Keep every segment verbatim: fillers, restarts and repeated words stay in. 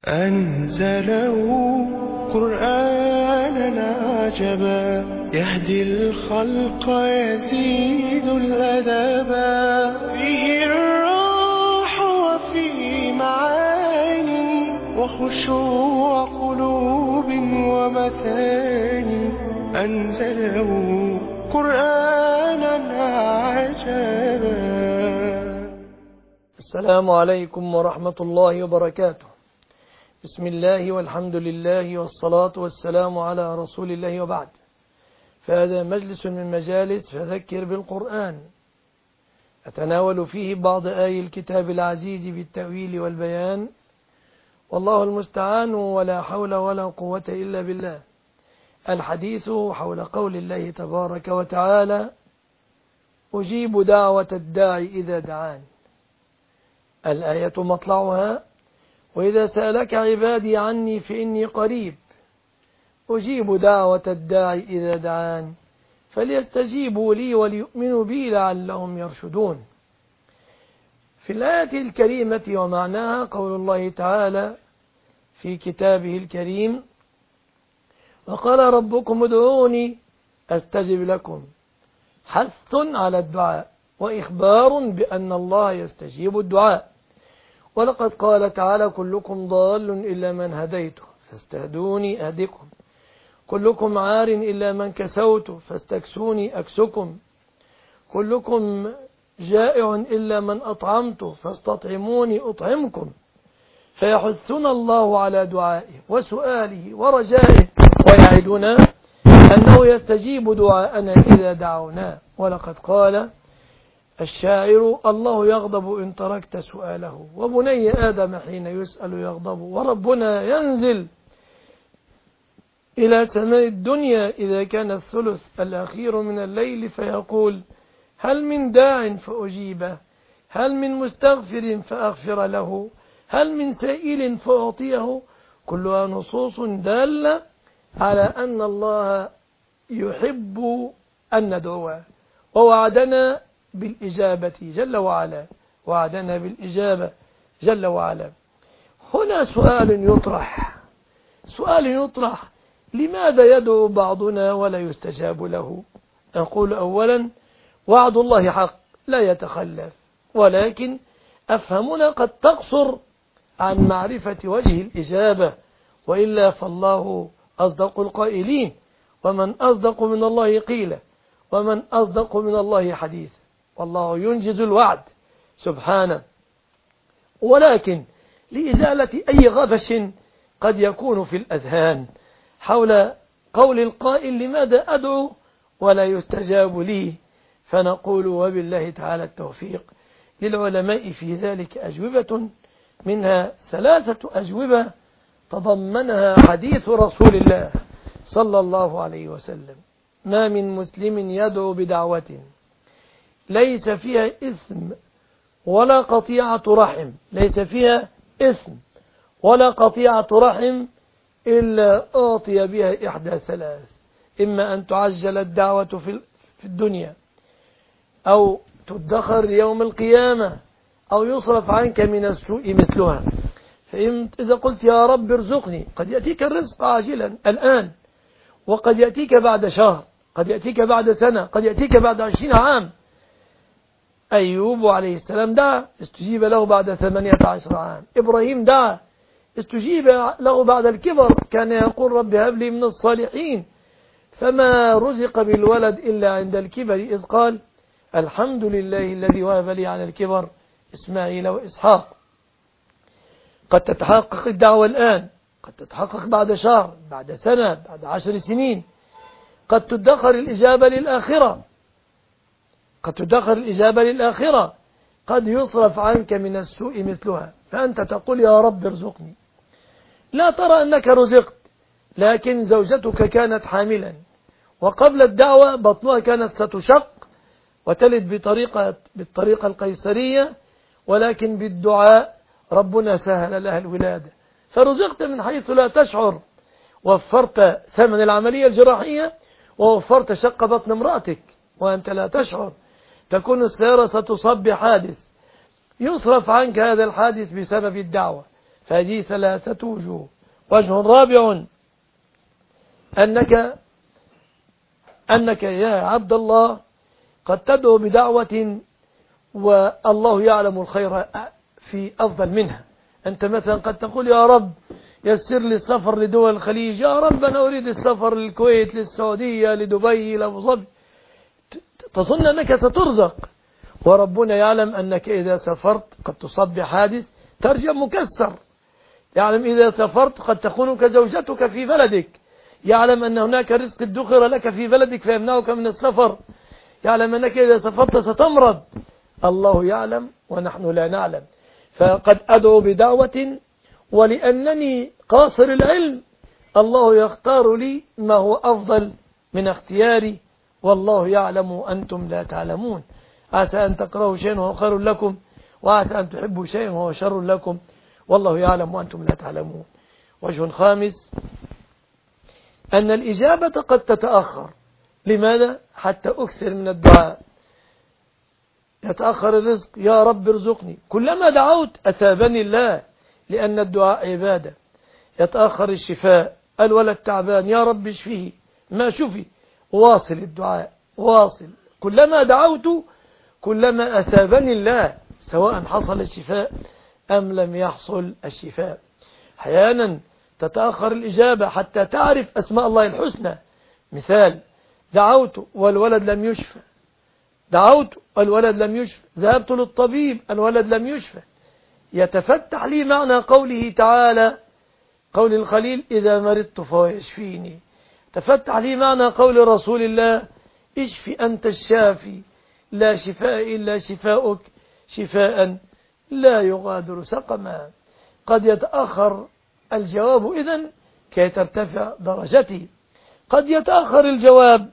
أنزله قرآنا عجبا يهدي الخلق يزيد الأدبا فيه الراحة وفيه معاني وخشوع قلوب ومثاني. أنزله قرآنا عجبا. السلام عليكم ورحمة الله وبركاته. بسم الله والحمد لله والصلاة والسلام على رسول الله وبعد. فهذا مجلس من مجالس فذكر بالقرآن، أتناول فيه بعض آي الكتاب العزيز بالتأويل والبيان، والله المستعان ولا حول ولا قوة إلا بالله. الحديث حول قول الله تبارك وتعالى: أجيب دعوة الداعي إذا دعان. الآية مطلعها: وإذا سألك عبادي عني فإني قريب أجيب دعوة الداعي إذا دعان فليستجيبوا لي وليؤمنوا بي لعلهم يرشدون. في الآية الكريمة ومعناها قول الله تعالى في كتابه الكريم: وقال ربكم ادعوني أستجب لكم، حث على الدعاء وإخبار بأن الله يستجيب الدعاء. ولقد قال تعالى: كلكم ضال إلا من هديته فاستهدوني أهدكم، كلكم عار إلا من كسوت فاستكسوني أكسكم، كلكم جائع إلا من أطعمته فاستطعموني أطعمكم. فيحثنا الله على دعائه وسؤاله ورجائه ويعدنا أنه يستجيب دعاءنا إذا دعوناه. ولقد قال الشاعر: الله يغضب إن تركت سؤاله، وبني آدم حين يسأل يغضب، وربنا ينزل إلى سماء الدنيا إذا كان الثلث الأخير من الليل فيقول: هل من داع فأجيبه، هل من مستغفر فأغفر له، هل من سائل فأعطيه. كلها نصوص دالة على أن الله يحب أن ندعوه، ووعدنا بالإجابة جل وعلا، وعدنا بالإجابة جل وعلا. هنا سؤال يطرح سؤال يطرح لماذا يدعو بعضنا ولا يستجاب له؟ أقول أولا: وعد الله حق لا يتخلف، ولكن أفهمنا قد تقصر عن معرفة وجه الإجابة، وإلا فالله أصدق القائلين: ومن أصدق من الله قيلا، ومن أصدق من الله حديثا، والله ينجز الوعد سبحانه. ولكن لإزالة أي غبش قد يكون في الأذهان حول قول القائل: لماذا أدعو ولا يستجاب لي؟ فنقول وبالله تعالى التوفيق. للعلماء في ذلك أجوبة، منها ثلاثة أجوبة تضمنها حديث رسول الله صلى الله عليه وسلم: ما من مسلم يدعو بدعوة ليس فيها إثم ولا قطيعة رحم ليس فيها إثم ولا قطيعة رحم إلا أعطي بها إحدى ثلاث: إما أن تعجل الدعوة في الدنيا، أو تدخر يوم القيامة، أو يصرف عنك من السوء مثلها. فإذا قلت يا رب ارزقني، قد يأتيك الرزق عاجلا الآن، وقد يأتيك بعد شهر، قد يأتيك بعد سنة، قد يأتيك بعد عشرين عام. أيوب عليه السلام دعا استجيب له بعد ثمانية عشر عام. إبراهيم دعا استجيب له بعد الكبر، كان يقول رب هب لي من الصالحين، فما رزق بالولد إلا عند الكبر، إذ قال الحمد لله الذي وهب لي على الكبر إسماعيل وإسحاق. قد تتحقق الدعوة الآن، قد تتحقق بعد شهر، بعد سنة، بعد عشر سنين. قد تدخر الإجابة للآخرة قد تدخر الإجابة للآخرة قد يصرف عنك من السوء مثلها، فأنت تقول يا رب ارزقني، لا ترى أنك رزقت، لكن زوجتك كانت حاملا، وقبل الدعوة بطنها كانت ستشق وتلد بطريقة بالطريقة القيصرية، ولكن بالدعاء ربنا سهل لها الولادة، فرزقت من حيث لا تشعر. وفرت ثمن العملية الجراحية، ووفرت شق بطن امرأتك وأنت لا تشعر. تكون السيارة ستصاب بحادث، يصرف عنك هذا الحادث بسبب الدعوة، فهذه ثلاثة وجوه. وجه رابع أنك أنك يا عبد الله قد تدعو بدعوة والله يعلم الخير في أفضل منها. أنت مثلا قد تقول يا رب يسر لي السفر لدول الخليج، يا رب أنا أريد السفر للكويت، للسعودية، لدبي، لأبو ظبي. تظن أنك سترزق، وربنا يعلم أنك إذا سافرت قد تصاب بحادث ترجع مكسر. يعلم إذا سافرت قد تخونك زوجتك في بلدك. يعلم أن هناك رزق ادخر لك في بلدك فيمنعك من السفر. يعلم أنك إذا سافرت ستمرض. الله يعلم ونحن لا نعلم. فقد أدعو بدعوة ولأنني قاصر العلم الله يختار لي ما هو أفضل من اختياري، والله يعلم وأنتم لا تعلمون. عسى أن تكرهوا شيئا وهو خير لكم، وعسى أن تحبوا شيئا وهو شر لكم، والله يعلم وأنتم لا تعلمون. وجه خامس أن الإجابة قد تتأخر. لماذا؟ حتى أكثر من الدعاء. يتأخر الرزق، يا رب ارزقني، كلما دعوت أثابني الله، لأن الدعاء عبادة. يتأخر الشفاء، الولد تعبان، يا رب اشفيه، ما شفي، واصل الدعاء، واصل. كلما دعوت كلما أثابني الله، سواء حصل الشفاء أم لم يحصل الشفاء. أحيانا تتأخر الإجابة حتى تعرف أسماء الله الحسنى. مثال: دعوت والولد لم يشفى، دعوت والولد لم يشفى، ذهبت للطبيب الولد لم يشفى. يتفتح لي معنى قوله تعالى، قول الخليل: إذا مرضت فهو يشفيني. تفتح لي معنى قول رسول الله: اشفي أنت الشافي، لا شفاء إلا شفاؤك، شفاء لا يغادر سقما. قد يتأخر الجواب إذن كي ترتفع درجتي. قد يتأخر الجواب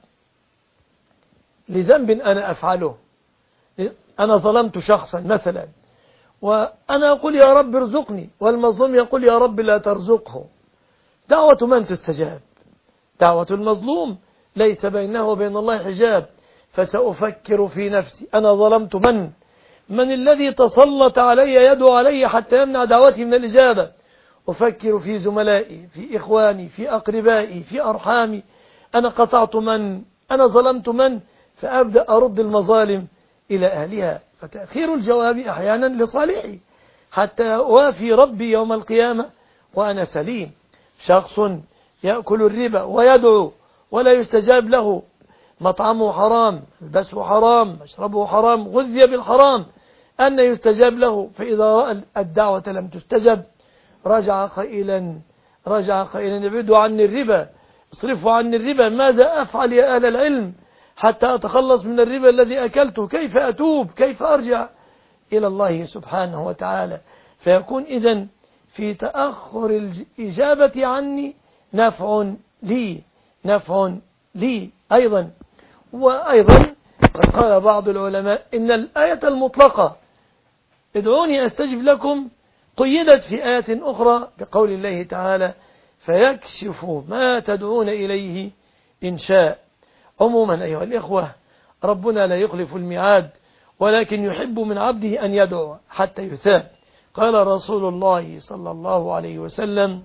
لذنب أنا أفعله. أنا ظلمت شخصا مثلا، وأنا أقول يا رب ارزقني، والمظلوم يقول يا رب لا ترزقه. دعوة من تستجاب؟ دعوة المظلوم ليس بينه وبين الله حجاب. فسأفكر في نفسي، أنا ظلمت من؟ من الذي تسلط علي يدعو علي حتى يمنع دعوتي من الإجابة؟ أفكر في زملائي، في إخواني، في أقربائي، في أرحامي. أنا قطعت من؟ أنا ظلمت من؟ فأبدأ أرد المظالم إلى أهلها. فتأخير الجواب أحيانا لصالحي حتى أوافي ربي يوم القيامة وأنا سليم. شخص يأكل الربا ويدعو ولا يستجاب له، مطعمه حرام، لبسه حرام، مشربه حرام، غذي بالحرام، أن يستجاب له؟ فإذا رأى الدعوة لم تستجب رجع قائلا رجع قائلا ابعدوا عني الربا، اصرفوا عني الربا. ماذا أفعل يا أهل العلم حتى أتخلص من الربا الذي أكلته؟ كيف أتوب؟ كيف أرجع إلى الله سبحانه وتعالى؟ فيكون إذن في تأخر الإجابة عني نفع لي، نفع لي أيضا. وأيضا قد قال بعض العلماء إن الآية المطلقة ادعوني أستجب لكم قيدت في آية أخرى بقول الله تعالى: فيكشف ما تدعون إليه إن شاء. عموما أيها الإخوة، ربنا لا يخلف الميعاد، ولكن يحب من عبده أن يدعو حتى يثاب. قال رسول الله صلى الله عليه وسلم: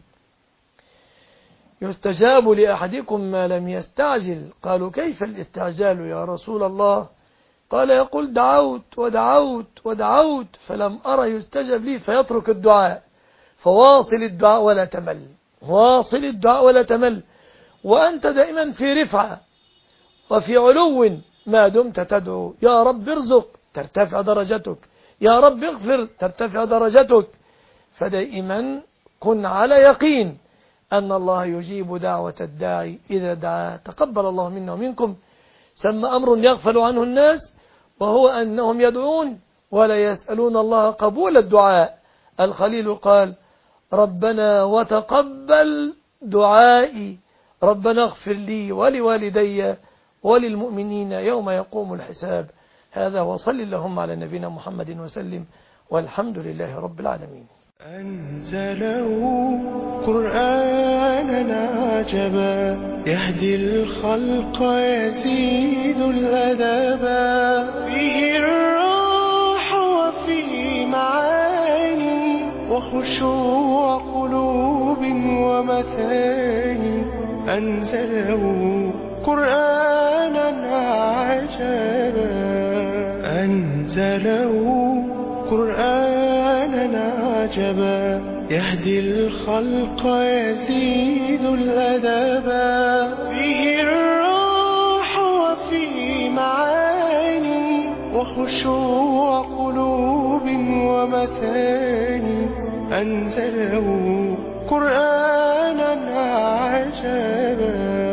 يستجاب لأحدكم ما لم يستعجل. قالوا: كيف الاستعجال يا رسول الله؟ قال: يقول دعوت ودعوت ودعوت فلم أرى يستجب لي، فيترك الدعاء. فواصل الدعاء ولا تمل، واصل الدعاء ولا تمل، وأنت دائما في رفعة وفي علو ما دمت تدعو. يا رب ارزق ترتفع درجتك، يا رب اغفر ترتفع درجتك. فدائما كن على يقين أن الله يجيب دعوة الداعي إذا دعا. تقبل الله منا ومنكم. ثم أمر يغفل عنه الناس، وهو أنهم يدعون ولا يسألون الله قبول الدعاء. الخليل قال: ربنا وتقبل دعائي، ربنا اغفر لي ولوالدي وللمؤمنين يوم يقوم الحساب. هذا، وصل اللهم على نبينا محمد وسلم، والحمد لله رب العالمين. أنزله قرآنا عجبا يهدي الخلق يزيد الأدبا، فيه الروح وفيه معاني وخشوع قلوب ومثاني أنزله قرآنا عجبا أنزله قرآنا عجبا يهدي الخلق يزيد الأدبا فيه الروح وفيه معاني وخشوع قلوب ومثاني أنزله قرآنا عجبا